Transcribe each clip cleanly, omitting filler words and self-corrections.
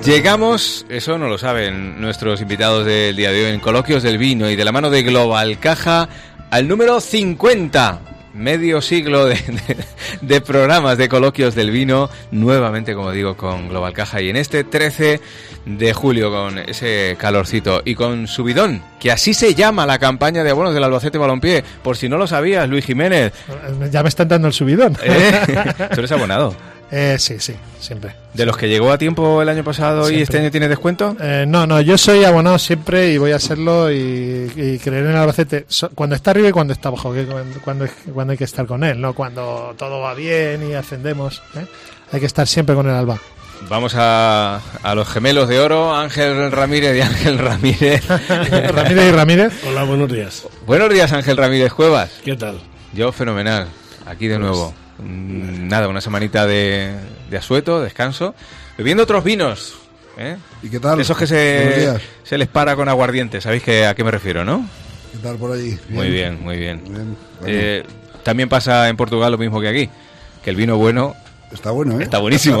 Llegamos, eso no lo saben nuestros invitados del día de hoy, en Coloquios del Vino y de la mano de Global Caja, al número 50. Medio siglo de programas de Coloquios del Vino, nuevamente, como digo, con Global Caja, y en este 13 de julio, con ese calorcito y con Subidón, que así se llama la campaña de abonos del Albacete Balompié, por si no lo sabías, Luis Jiménez. Ya me están dando el subidón. ¿Tú eres abonado? Sí, siempre. ¿De los que llegó a tiempo el año pasado siempre. Y este año tiene descuento? No, yo soy abonado siempre y voy a serlo y creer en el Albacete cuando está arriba y cuando está abajo, que cuando hay que estar con él, no cuando todo va bien y ascendemos, ¿eh? Hay que estar siempre con el Alba. Vamos a los gemelos de oro, Ángel Ramírez y Ángel Ramírez. Ramírez y Ramírez. Hola, buenos días. Buenos días, Ángel Ramírez Cuevas. ¿Qué tal? Yo fenomenal, aquí de nuevo. Nada, una semanita de asueto, descanso, bebiendo otros vinos, ¿eh? ¿Y qué tal? Esos que se les para con aguardiente, ¿sabéis a qué me refiero, no? ¿Qué tal por allí? Bien. Muy bien. Bueno. También pasa en Portugal lo mismo que aquí, que el vino bueno está bueno, ¿eh? Está buenísimo.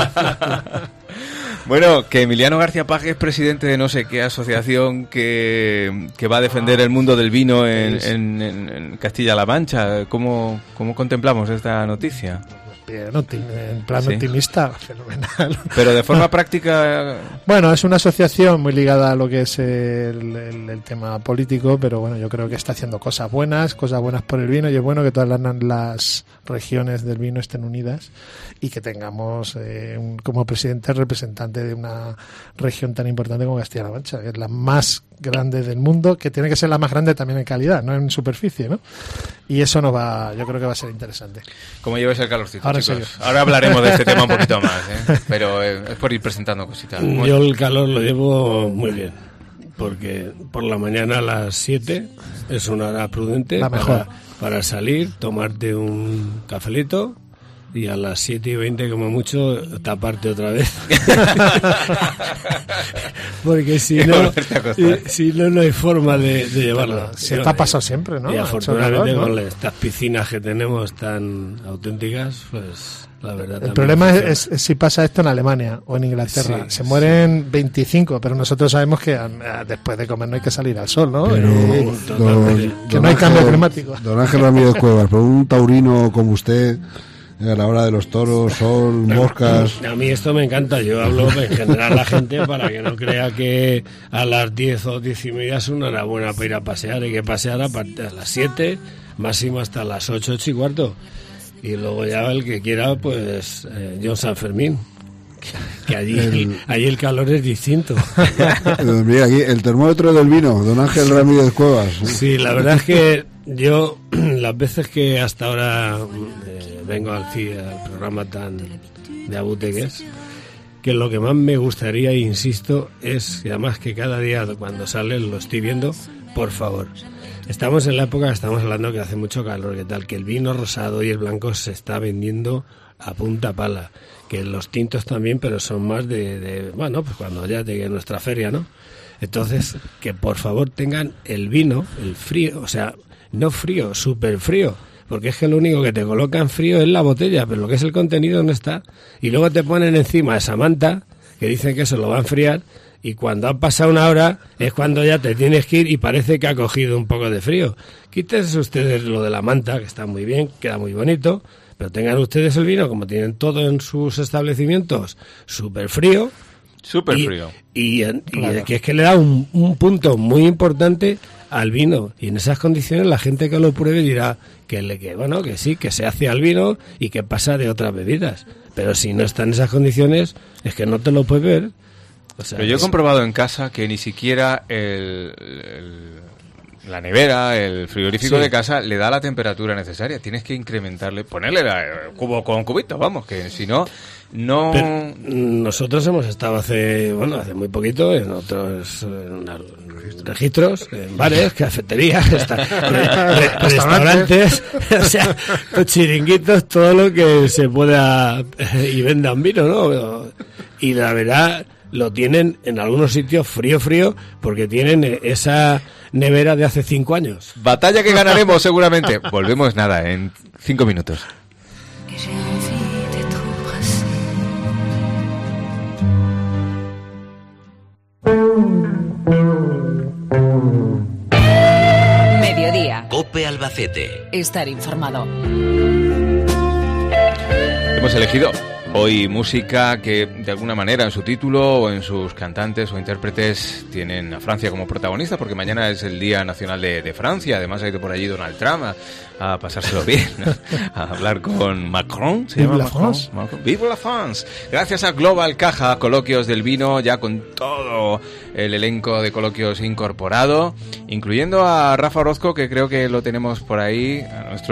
Bueno, que Emiliano García Paje es presidente de no sé qué asociación que va a defender el mundo del vino en Castilla-La Mancha. ¿Cómo contemplamos esta noticia? Bien, en plan optimista, fenomenal. Pero de forma práctica... Bueno, es una asociación muy ligada a lo que es el tema político, pero bueno, yo creo que está haciendo cosas buenas por el vino, y es bueno que todas las regiones del vino estén unidas y que tengamos como presidente representante de una región tan importante como Castilla-La Mancha, que es la más grande del mundo, que tiene que ser la más grande también en calidad, no en superficie, ¿no? Y eso yo creo que va a ser interesante. ¿Cómo lleváis el calorcito, chicos? Ahora hablaremos de este tema un poquito más, pero es por ir presentando cositas. Yo el calor lo llevo muy bien, porque por la mañana a las 7 es una hora prudente para salir, tomarte un cafelito, y a las 7:20 como mucho taparte otra vez. Porque si no hay forma de llevarlo. Se te ha pasado siempre, ¿no? Y afortunadamente con estas piscinas que tenemos tan auténticas, pues la verdad. El problema es si pasa esto en Alemania o en Inglaterra. Se mueren 25, pero nosotros sabemos que después de comer no hay que salir al sol, ¿no? Que no hay cambio climático. Don Ángel Ramírez Cuevas, pero un taurino como usted, a la hora de los toros, sol, moscas... A mí esto me encanta. Yo hablo en general a la gente para que no crea que a las 10 o 10:30 es una hora buena para ir a pasear. Hay que pasear a las 7, máximo hasta las 8, 8:15. Y luego ya el que quiera, pues John San Fermín, que allí el calor es distinto. Mira, aquí el termómetro del vino, don Ángel Ramírez Cuevas. Sí, la verdad es que yo, las veces que hasta ahora vengo al programa tan de Abute que lo que más me gustaría, insisto, es, y además que cada día cuando sale lo estoy viendo, por favor. Estamos en la época que estamos hablando que hace mucho calor, que tal, que el vino rosado y el blanco se está vendiendo a punta pala, que los tintos también, pero son más bueno, pues cuando ya llegue nuestra feria, ¿no? Entonces, que por favor tengan el vino, el frío, o sea, no frío, súper frío, porque es que lo único que te colocan frío es la botella, pero lo que es el contenido no está. Y luego te ponen encima esa manta, que dicen que eso lo va a enfriar, y cuando ha pasado una hora es cuando ya te tienes que ir y parece que ha cogido un poco de frío. Quítense ustedes lo de la manta, que está muy bien, queda muy bonito, pero tengan ustedes el vino, como tienen todo en sus establecimientos, súper frío. Súper frío. Y claro, que es que le da un punto muy importante al vino, y en esas condiciones la gente que lo pruebe dirá que sí, que se hace al vino y que pasa de otras bebidas, pero si no está en esas condiciones es que no te lo puedes ver. O sea, pero yo he comprobado en casa que ni siquiera la nevera, el frigorífico de casa le da la temperatura necesaria. Tienes que incrementarle, ponerle cubo con cubito, vamos, que si no... Pero nosotros hemos estado hace muy poquito en otros registros, en bares, cafeterías, restaurantes, o sea, chiringuitos, todo lo que se pueda y vendan vino, ¿no? Y la verdad lo tienen en algunos sitios frío, porque tienen esa nevera de hace 5 años. Batalla que ganaremos seguramente. Volvemos en 5 minutos. COPE Albacete. Estar informado. Hemos elegido hoy música que de alguna manera en su título o en sus cantantes o intérpretes tienen a Francia como protagonista, porque mañana es el Día Nacional de Francia. Además ha ido por allí Donald Trump a pasárselo bien, ¿no? A hablar con Macron. ¿Se llama Macron? ¡Vive la France! Gracias a Global Caja, Coloquios del Vino, ya con todo el elenco de coloquios incorporado, incluyendo a Rafa Orozco, que creo que lo tenemos por ahí,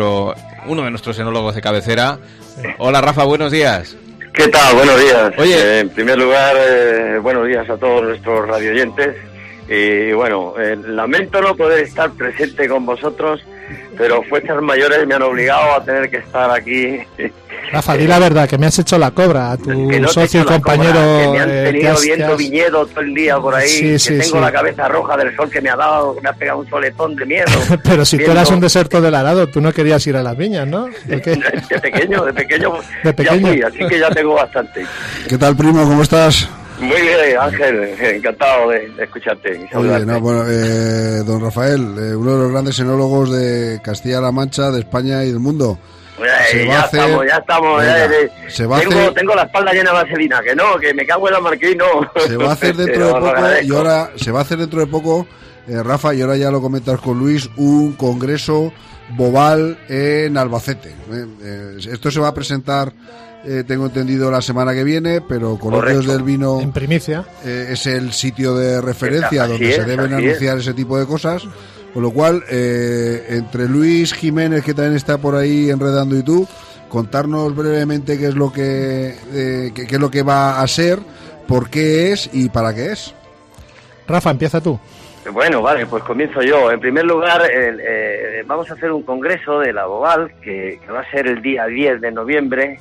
uno de nuestros enólogos de cabecera. Hola Rafa, buenos días. ¿Qué tal? Buenos días. Oye, en primer lugar, buenos días a todos nuestros radioyentes. Y bueno, lamento no poder estar presente con vosotros, pero fuerzas mayores me han obligado a tener que estar aquí. Rafa, di la verdad, que me has hecho la cobra a tu no socio y compañero. Cobra, que me han tenido viendo viñedo todo el día por ahí, sí, tengo la cabeza roja del sol que me ha dado, me ha pegado un soletón de miedo. Pero si tú eras un deserto del arado, tú no querías ir a las viñas, ¿no? De pequeño ya fui, así que ya tengo bastante. ¿Qué tal, primo? ¿Cómo estás? Muy bien, Ángel, encantado de escucharte y saludarte. Oye, don Rafael, uno de los grandes enólogos de Castilla-La Mancha, de España y del mundo. Ya estamos. Venga, tengo la espalda llena de vaselina, que me cago en la marquina, no. Se va a hacer dentro de poco, y ahora se va a hacer dentro de poco, Rafa, y ahora ya lo comentas con Luis, un congreso Boval en Albacete. Esto se va a presentar, tengo entendido, la semana que viene, pero Coloquios del Vino en primicia es el sitio de referencia donde se deben anunciar ese tipo de cosas. Con lo cual, entre Luis Jiménez, que también está por ahí enredando, y tú, contarnos brevemente qué es lo qué es lo que va a ser, por qué es y para qué es. Rafa, empieza tú. Bueno, vale, pues comienzo yo. En primer lugar, vamos a hacer un congreso de la Boval que va a ser el día 10 de noviembre,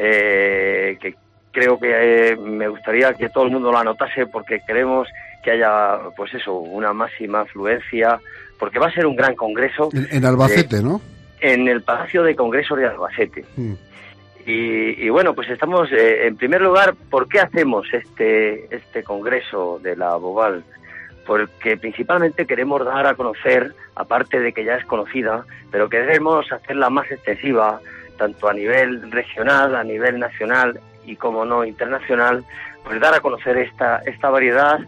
que creo que me gustaría que todo el mundo lo anotase, porque queremos que haya, pues eso, una máxima afluencia, porque va a ser un gran congreso. En Albacete, ¿no? En el Palacio de Congresos de Albacete. Y bueno, pues estamos, en primer lugar, ¿por qué hacemos este congreso de la Boval? Porque principalmente queremos dar a conocer, aparte de que ya es conocida, pero queremos hacerla más extensiva, tanto a nivel regional, a nivel nacional y, como no, internacional, pues dar a conocer esta variedad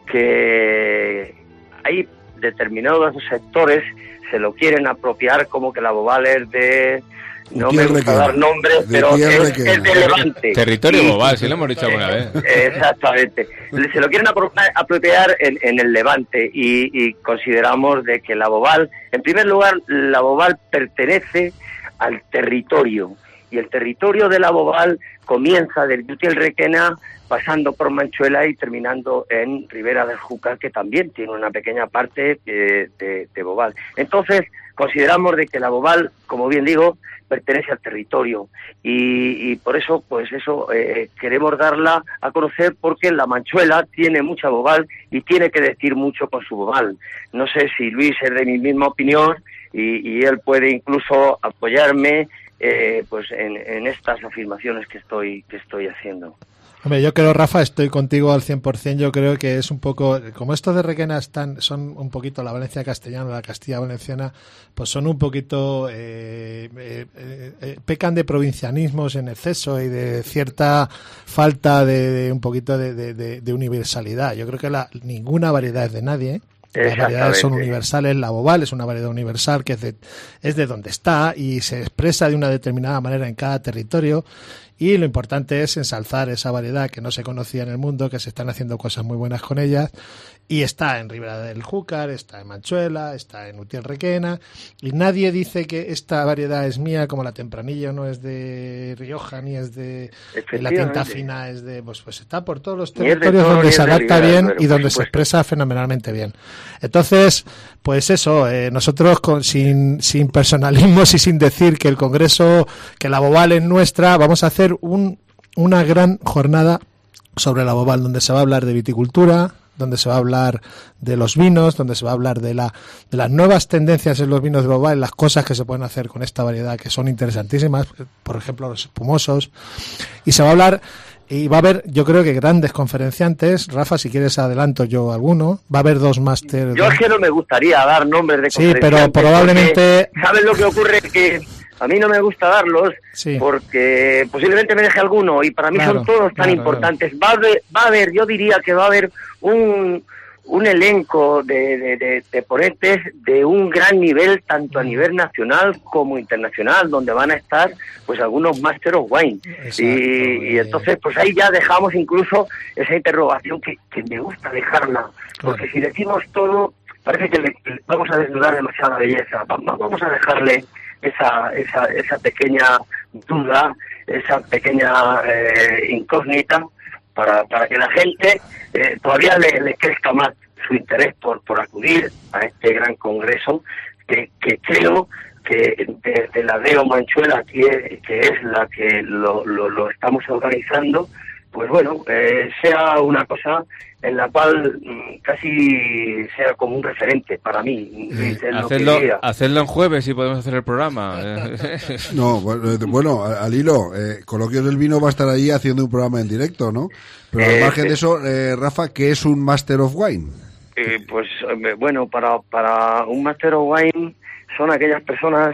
que hay determinados sectores se lo quieren apropiar como que la Boval es de... No me gusta dar nombre, pero es de Levante. Territorio Boval, si lo hemos dicho alguna vez. Exactamente. Se lo quieren apropiar en el Levante y consideramos de que la Boval, en primer lugar, la Boval pertenece al territorio. Y el territorio de la Boval comienza desde Utiel-Requena, pasando por Manchuela y terminando en Ribera del Júcar, que también tiene una pequeña parte de Boval. Entonces, consideramos de que la Boval, como bien digo, pertenece al territorio y por eso, pues eso, queremos darla a conocer, porque la Manchuela tiene mucha Boval y tiene que decir mucho con su Boval. No sé si Luis es de mi misma opinión y él puede incluso apoyarme pues en estas afirmaciones que estoy haciendo. Hombre, yo creo, Rafa, estoy contigo al 100%. Yo creo que es un poco, como estos de Requena son un poquito la Valencia castellana, la Castilla valenciana, pues son un poquito, pecan de provincianismos en exceso y de cierta falta de un poquito de universalidad. Yo creo que ninguna variedad es de nadie, ¿eh? Las variedades son universales. La Boval es una variedad universal que es de donde está y se expresa de una determinada manera en cada territorio, y lo importante es ensalzar esa variedad que no se conocía en el mundo, que se están haciendo cosas muy buenas con ellas, y está en Ribera del Júcar, está en Manchuela, está en Utiel-Requena, y nadie dice que esta variedad es mía, como la Tempranillo no es de Rioja, ni es de la Tinta Fina, es de pues está por todos los territorios donde se adapta bien y donde se expresa fenomenalmente bien. Entonces, pues eso, nosotros sin personalismos y sin decir que el Congreso, que la Boval es nuestra, vamos a hacer una gran jornada sobre la Boval, donde se va a hablar de viticultura, donde se va a hablar de los vinos, donde se va a hablar de las nuevas tendencias en los vinos de Boval, las cosas que se pueden hacer con esta variedad que son interesantísimas, por ejemplo los espumosos, y se va a hablar Y va a haber, yo creo que grandes conferenciantes. Rafa, si quieres adelanto yo alguno. Va a haber 2 másteres. Yo es que no me gustaría dar nombres de conferenciantes. Sí, pero probablemente... ¿Sabes lo que ocurre? Que a mí no me gusta darlos porque posiblemente me deje alguno y para mí son todos tan importantes. Claro. Va a haber, yo diría que va a haber un elenco de ponentes de un gran nivel, tanto a nivel nacional como internacional, donde van a estar pues algunos Master of Wine. Y entonces pues ahí ya dejamos incluso esa interrogación que me gusta dejarla, porque si decimos todo parece que le vamos a desnudar demasiada belleza. Vamos a dejarle esa pequeña duda, esa pequeña incógnita, para que la gente todavía le crezca más su interés por acudir a este gran congreso que creo que desde la Deo Manchuela, que es la que lo estamos organizando, pues bueno, sea una cosa en la cual casi sea como un referente para mí. Hacedlo en jueves y podemos hacer el programa. No, bueno, al hilo, Coloquios del Vino va a estar allí haciendo un programa en directo, ¿no? Pero al margen de eso, Rafa, ¿qué es un Master of Wine? Pues bueno, para un Master of Wine son aquellas personas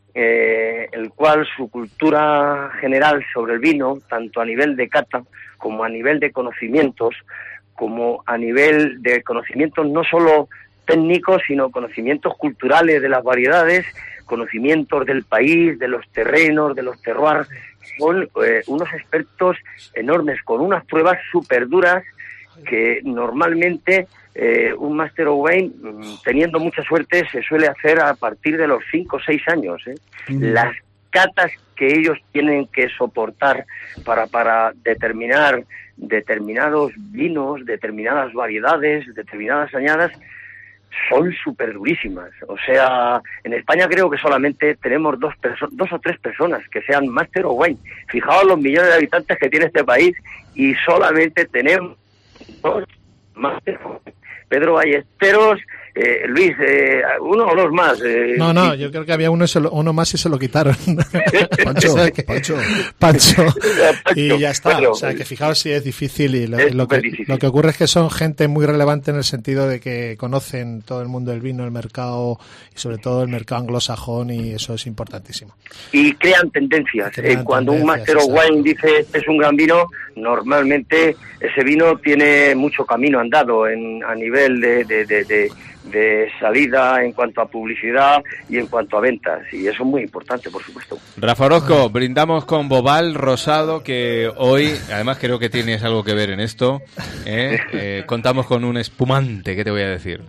el cual su cultura general sobre el vino, tanto a nivel de cata como a nivel de conocimientos, como a nivel de conocimientos no solo técnicos, sino conocimientos culturales de las variedades, conocimientos del país, de los terrenos, de los terroirs, son unos expertos enormes, con unas pruebas súper duras que normalmente un Master of Wine, teniendo mucha suerte, se suele hacer a partir de los 5 o 6 años. Las catas que ellos tienen que soportar para determinar determinados vinos, determinadas variedades, determinadas añadas, son súper durísimas. O sea, en España creo que solamente tenemos 2 o 3 personas que sean Master of Wine. Fijaos los millones de habitantes que tiene este país y solamente tenemos 2 Master of Wine. Pedro Ballesteros, Luis, 1 o 2 más. No, yo creo que había uno más y se lo quitaron. Pancho. Y ya está. Bueno, o sea, que fijaos si es difícil y lo que ocurre es que son gente muy relevante en el sentido de que conocen todo el mundo del vino, el mercado y sobre todo el mercado anglosajón, y eso es importantísimo. Y crean tendencias. Cuando un Master of Wine dice este es un gran vino, normalmente ese vino tiene mucho camino andado a nivel de salida en cuanto a publicidad y en cuanto a ventas, y eso es muy importante, por supuesto. Rafa Orozco, brindamos con Bobal Rosado, que hoy, además creo que tienes algo que ver en esto, contamos con un espumante, ¿qué te voy a decir?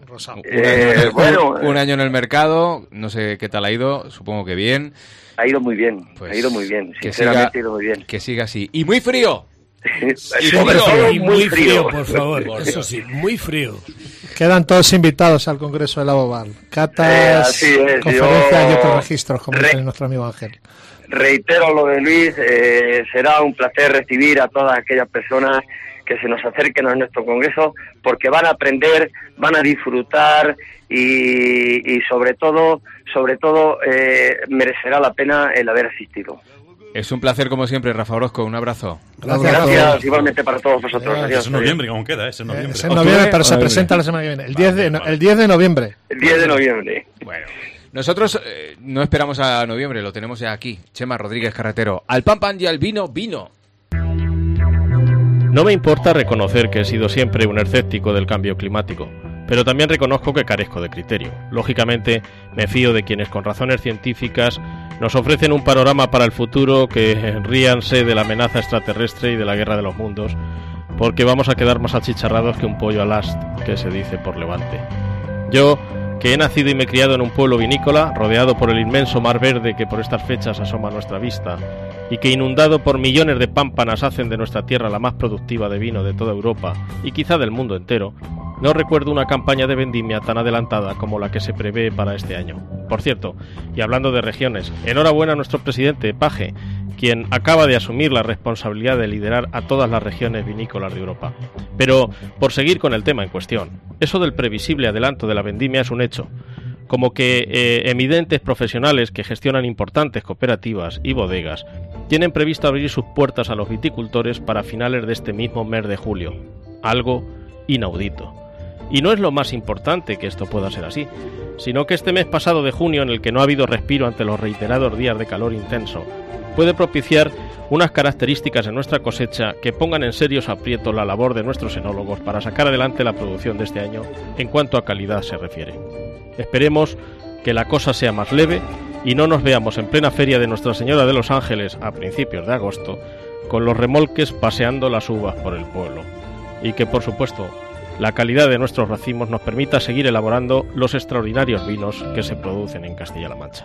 Un año en el mercado, no sé qué tal ha ido, supongo que bien. Ha ido muy bien, sinceramente ha ido muy bien. Que siga así. ¡Y muy frío! Muy frío, por favor. Eso sí, muy frío. Quedan todos invitados al Congreso de la Bobal. Catas, conferencias y otros registros, como dice nuestro amigo Ángel. Reitero lo de Luis, será un placer recibir a todas aquellas personas que se nos acerquen a nuestro Congreso, porque van a aprender, van a disfrutar y sobre todo merecerá la pena el haber asistido. Es un placer como siempre, Rafa Orozco, un abrazo. Gracias igualmente para todos vosotros. Adiós. Es en noviembre, ¿cómo queda? Es en noviembre. Es en noviembre, pero se presenta la semana que viene. El 10 de noviembre. El 10 de noviembre. Bueno, nosotros no esperamos a noviembre, lo tenemos ya aquí. Chema Rodríguez Carretero. Al pan pan y al vino, vino. No me importa reconocer que he sido siempre un escéptico del cambio climático, pero también reconozco que carezco de criterio. Lógicamente, me fío de quienes con razones científicas nos ofrecen un panorama para el futuro que ríanse de la amenaza extraterrestre y de la guerra de los mundos, porque vamos a quedar más achicharrados que un pollo al ast, que se dice por Levante. Yo, que he nacido y me he criado en un pueblo vinícola, rodeado por el inmenso mar verde que por estas fechas asoma a nuestra vista, y que inundado por millones de pámpanas hacen de nuestra tierra la más productiva de vino de toda Europa, y quizá del mundo entero, no recuerdo una campaña de vendimia tan adelantada como la que se prevé para este año. Por cierto, y hablando de regiones, enhorabuena a nuestro presidente, Page, quien acaba de asumir la responsabilidad de liderar a todas las regiones vinícolas de Europa. Pero, por seguir con el tema en cuestión, eso del previsible adelanto de la vendimia es un hecho. como que eminentes profesionales que gestionan importantes cooperativas y bodegas tienen previsto abrir sus puertas a los viticultores para finales de este mismo mes de julio. Algo inaudito. Y no es lo más importante que esto pueda ser así, sino que este mes pasado de junio, en el que no ha habido respiro ante los reiterados días de calor intenso, puede propiciar unas características en nuestra cosecha que pongan en serios aprietos la labor de nuestros enólogos para sacar adelante la producción de este año en cuanto a calidad se refiere. Esperemos que la cosa sea más leve y no nos veamos en plena feria de Nuestra Señora de los Ángeles a principios de agosto con los remolques paseando las uvas por el pueblo. Y que, por supuesto, la calidad de nuestros racimos nos permita seguir elaborando los extraordinarios vinos que se producen en Castilla-La Mancha.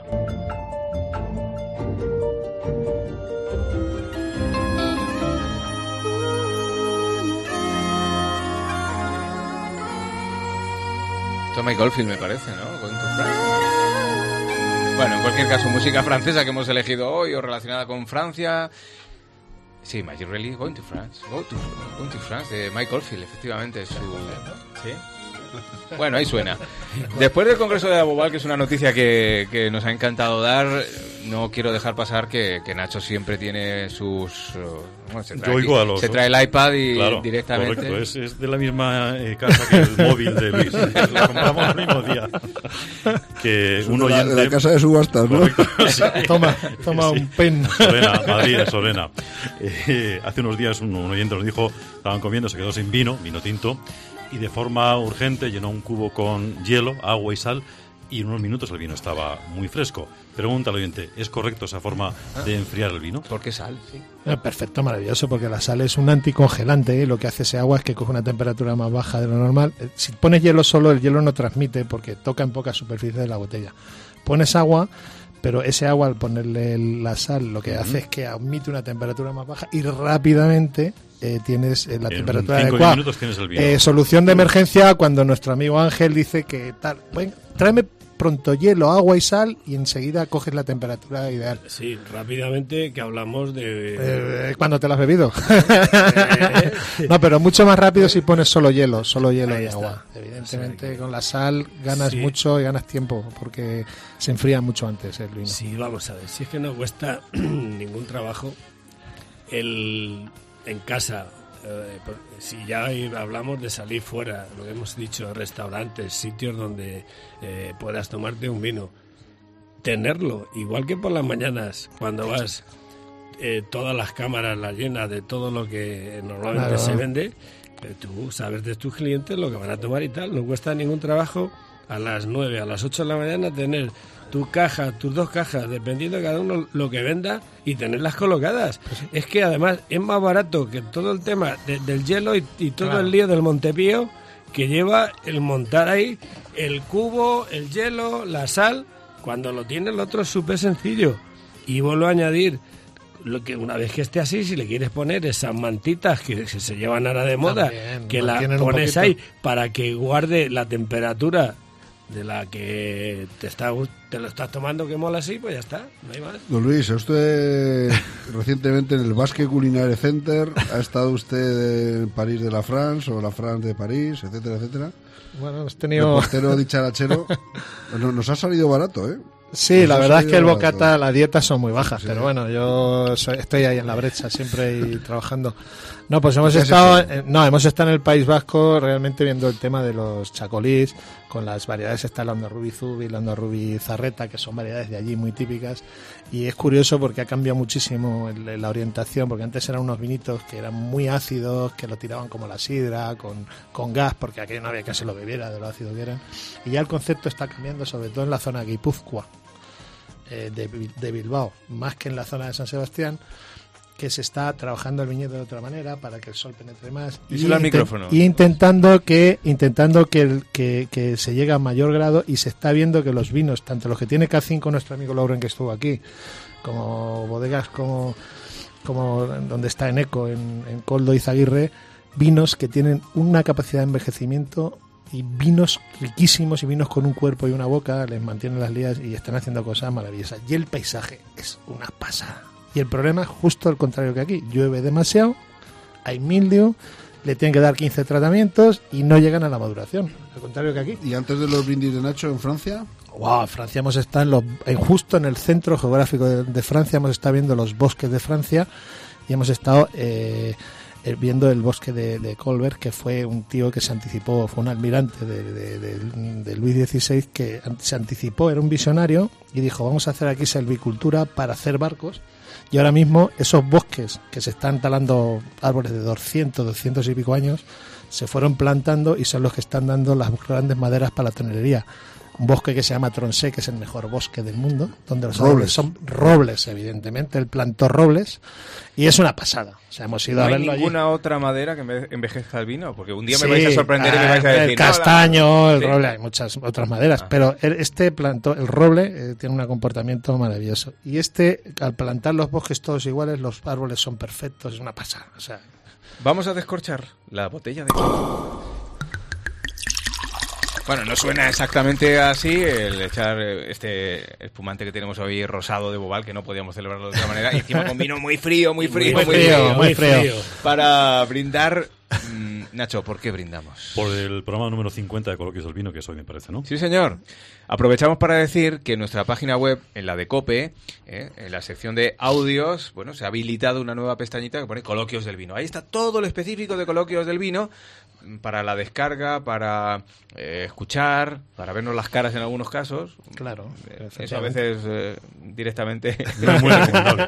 Tommy Goldfield me parece, ¿no? Going to France. Bueno, en cualquier caso, música francesa que hemos elegido hoy o relacionada con Francia. Sí, Magic Really, Going to France. Going to France, de Mike Oldfield, efectivamente. Es su... ¿Sí? Bueno, ahí suena. Después del Congreso de Aboval, que es una noticia que nos ha encantado dar, no quiero dejar pasar que Nacho siempre tiene sus... Bueno, se trae el iPad y claro, directamente... Correcto, es de la misma casa que el móvil de Luis. Lo compramos el mismo día. Que un oyente... De la casa de subastas, ¿no? Sí. Toma un pen. Sorena, Madrid, Sorena. Hace unos días un oyente nos dijo, estaban comiendo, se quedó sin vino tinto, y de forma urgente llenó un cubo con hielo, agua y sal, y en unos minutos el vino estaba muy fresco. Pregunta al oyente, ¿es correcto esa forma de enfriar el vino? ¿Por qué sal? Sí. Perfecto, maravilloso, porque la sal es un anticongelante, y lo que hace ese agua es que coge una temperatura más baja de lo normal. Si pones hielo solo, el hielo no transmite porque toca en poca superficie de la botella. Pones agua, pero ese agua, al ponerle la sal, lo que hace es que admite una temperatura más baja y rápidamente tienes la temperatura adecuada. 5 minutos tienes el vino. Solución de emergencia cuando nuestro amigo Ángel dice que tal, bueno, tráeme pronto hielo, agua y sal, y enseguida coges la temperatura ideal. Sí, rápidamente, que hablamos de... ¿Cuándo te lo has bebido? No, pero mucho más rápido si pones solo hielo y agua. Evidentemente con la sal ganas mucho y ganas tiempo, porque se enfría mucho antes el vino. Sí, vamos a ver, si es que no cuesta ningún trabajo en casa, si ya hablamos de salir fuera, lo que hemos dicho, restaurantes, sitios donde puedas tomarte un vino, tenerlo, igual que por las mañanas cuando vas, todas las cámaras las llenas de todo lo que normalmente se vende, tú sabes de tus clientes lo que van a tomar y tal, no cuesta ningún trabajo a las 9, a las 8 de la mañana tener tu caja, tus 2 cajas, dependiendo de cada uno lo que venda, y tenerlas colocadas. Es que además es más barato que todo el tema del hielo y todo el lío del Montepío que lleva el montar ahí el cubo, el hielo, la sal. Cuando lo tiene el otro es súper sencillo. Y vuelvo a añadir lo que una vez que esté así, si le quieres poner esas mantitas que se llevan ahora de moda, también, que la pones ahí para que guarde la temperatura de la que te lo estás tomando, que mola así, pues ya está, no hay más. Don Luis, usted recientemente en el Basque Culinary Center, ¿ha estado usted en París de la France o la France de París, etcétera, etcétera? Bueno, hemos tenido... Reportero dicharachero, nos ha salido barato, ¿eh? Sí, la verdad es que el bocata, las dietas son muy bajas, pero bueno, yo estoy ahí en la brecha siempre y trabajando. No, pues hemos estado en el País Vasco realmente viendo el tema de los chacolís, con las variedades, está el Andorrubi Zubi, el Andorrubi Zarreta, que son variedades de allí muy típicas, y es curioso porque ha cambiado muchísimo la orientación, porque antes eran unos vinitos que eran muy ácidos, que lo tiraban como la sidra, con gas, porque aquello no había que se lo bebiera de lo ácido que eran, y ya el concepto está cambiando, sobre todo en la zona de Guipúzcoa, de Bilbao, más que en la zona de San Sebastián, que se está trabajando el viñedo de otra manera para que el sol penetre más y intentando que se llegue a mayor grado, y se está viendo que los vinos, tanto los que tiene K5, nuestro amigo Lauren que estuvo aquí, como bodegas como donde está Eneco, en Koldo y Zaguirre, vinos que tienen una capacidad de envejecimiento y vinos riquísimos y vinos con un cuerpo y una boca, les mantienen las lías y están haciendo cosas maravillosas. Y el paisaje es una pasada. Y el problema es justo el contrario que aquí. Llueve demasiado, hay mildio, le tienen que dar 15 tratamientos y no llegan a la maduración. Al contrario que aquí. ¿Y antes de los brindis de Nacho en Francia? Wow, Francia hemos estado justo en el centro geográfico de Francia, hemos estado viendo los bosques de Francia y hemos estado viendo el bosque de Colbert, que fue un tío que se anticipó, fue un almirante de Luis XVI que se anticipó, era un visionario y dijo, vamos a hacer aquí silvicultura para hacer barcos. Y ahora mismo esos bosques que se están talando, árboles de 200 y pico años, se fueron plantando y son los que están dando las grandes maderas para la tonelería. Un bosque que se llama Tronçais, que es el mejor bosque del mundo, donde los árboles son robles, evidentemente, él plantó robles y es una pasada. O sea, hemos ido a verlo allí. ¿No hay ninguna otra madera que envejezca el vino? Porque un día me vais a sorprender y me vais a decir... El castaño, el roble, hay muchas otras maderas, pero este plantó, el roble tiene un comportamiento maravilloso. Y al plantar los bosques todos iguales, los árboles son perfectos, es una pasada. O sea, vamos a descorchar la botella de... Bueno, no suena exactamente así el echar este espumante que tenemos hoy rosado de Bobal, que no podíamos celebrarlo de otra manera, y encima con vino muy frío. Muy frío. Para brindar... Nacho, ¿por qué brindamos? Por el programa número 50 de Coloquios del Vino, que es hoy, me parece, ¿no? Sí, señor. Aprovechamos para decir que en nuestra página web, en la de COPE, en la sección de audios, bueno, se ha habilitado una nueva pestañita que pone Coloquios del Vino. Ahí está todo lo específico de Coloquios del Vino, para la descarga, para escuchar, para vernos las caras en algunos casos. Claro. Eso a veces directamente es muy recomendable.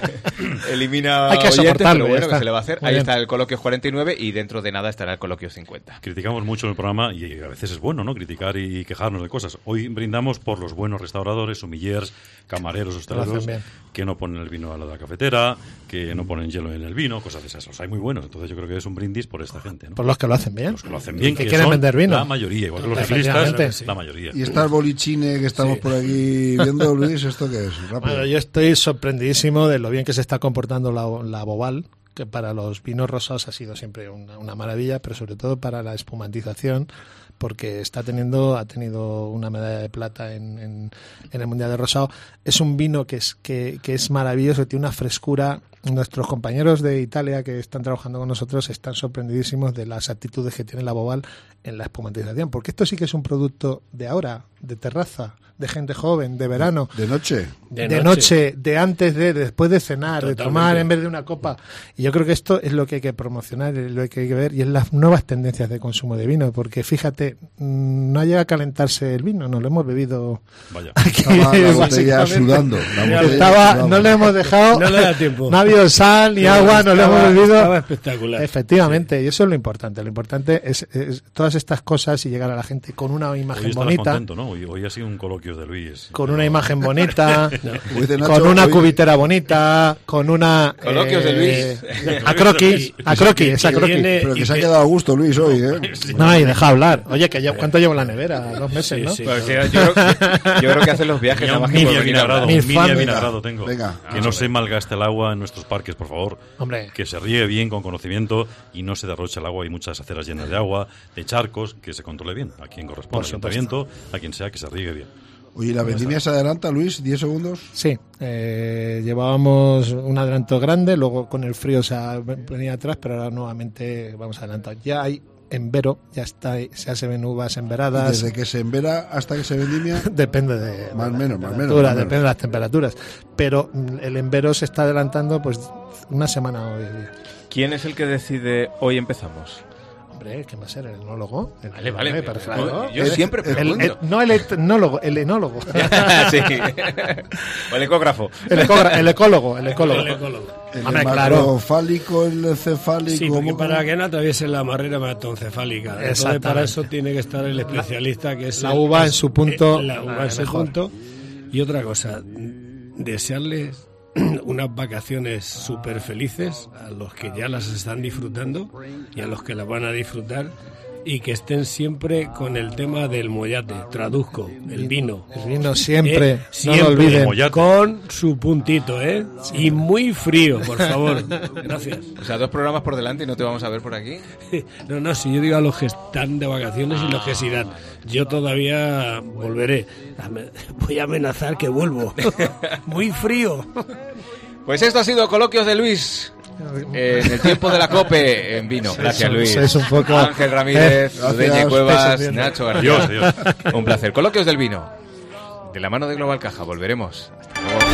Elimina hay que oyentes, soportarlo, pero bueno, que se le va a hacer. Muy ahí bien. Está el Coloquios 49 y dentro de nada estará el Coloquios 50. Criticamos mucho en el programa y a veces es bueno, ¿no? Criticar y quejarnos de cosas. Hoy brindamos por los buenos restauradores, sumillers, camareros, hosteleros, que no ponen el vino a la cafetera, que no ponen hielo en el vino, cosas de esas. Los hay muy buenos. Entonces yo creo que es un brindis por esta gente, ¿no? Por los que lo hacen bien. Los que lo hacen bien, que quieren vender vino. La mayoría, igual que los ciclistas, la mayoría. Y está el bolichine que estamos por aquí viendo, Luis, ¿esto qué es? Rápido. Bueno, yo estoy sorprendidísimo de lo bien que se está comportando la Bobal, que para los vinos rosados ha sido siempre una maravilla, pero sobre todo para la espumantización, porque ha tenido una medalla de plata en el Mundial de Rosado. Es un vino que es maravilloso, tiene una frescura. Nuestros compañeros de Italia que están trabajando con nosotros están sorprendidísimos de las actitudes que tiene la Bobal en la espumantización, porque esto sí que es un producto de ahora, de terraza, de gente joven, de verano. De noche. De noche, de antes después de cenar, totalmente. De tomar en vez de una copa. Y yo creo que esto es lo que hay que promocionar, es lo que hay que ver, y es las nuevas tendencias de consumo de vino, porque fíjate, no llega a calentarse el vino, nos lo hemos bebido. Vaya. Aquí, la botella sudando. No le hemos dejado, no le da tiempo. No ha habido sal ni agua, no lo hemos bebido. Estaba espectacular. Efectivamente, sí. Y eso es lo importante. Lo importante es todas estas cosas y llegar a la gente con una imagen hoy bonita. Contento, ¿no? Hoy ha sido un coloquio de Luis. Con una imagen bonita, con una cubitera bonita, con una... Coloquios de Luis. A croquis. Pero que se ha quedado a gusto, Luis, hoy, ¿eh? No, y deja hablar. Oye, ¿cuánto llevo en la nevera? 2 meses, ¿no? Sí. Pues yo creo que hacen los viajes nada más que por vinagrado. Venga. Tengo. Venga. Que no se malgaste el agua en nuestros parques, por favor. Hombre. Que se riegue bien, con conocimiento, y no se derroche el agua. Hay muchas aceras llenas de agua, de charcos, que se controle bien. A quien corresponde, al ayuntamiento, a quien sea, que se riegue bien. Oye, ¿la vendimia se adelanta, Luis? ¿10 segundos? Sí, llevábamos un adelanto grande, luego con el frío se venía atrás, pero ahora nuevamente vamos adelantando. Ya hay envero, se hacen uvas enveradas. ¿Desde que se envera hasta que se vendimia? Depende de más menos. Depende de las temperaturas. Pero el envero se está adelantando pues una semana hoy día. ¿Quién es el que decide hoy empezamos? Hombre, ¿qué va a ser? ¿El enólogo? Vale. Claro. Yo siempre pregunto. No el etnólogo, el enólogo. Sí. O el ecógrafo. El ecólogo. El Hombre, macrofálico, el cefálico. Sí, porque para que no atraviese la barrera hematoencefálica. Entonces, para eso tiene que estar el especialista, que es la uva en su punto. La uva en su punto. Y otra cosa, desearles unas vacaciones súper felices a los que ya las están disfrutando y a los que las van a disfrutar, y que estén siempre con el tema del mollate. Traduzco, el vino. El vino siempre, siempre, no lo olviden. Con su puntito, y muy frío, por favor. Gracias. O sea, 2 programas por delante y no te vamos a ver por aquí. No, si yo digo a los que están de vacaciones y los que se irán. Yo todavía volveré. Voy a amenazar que vuelvo. Muy frío. Pues esto ha sido Coloquios de Luis. En el tiempo de la COPE en vino. Gracias, Luis. Es un poco... Ángel Ramírez, Udeña Cuevas, Nacho García. Adiós. Un placer. Coloquios del vino. De la mano de Global Caja volveremos. Hasta luego.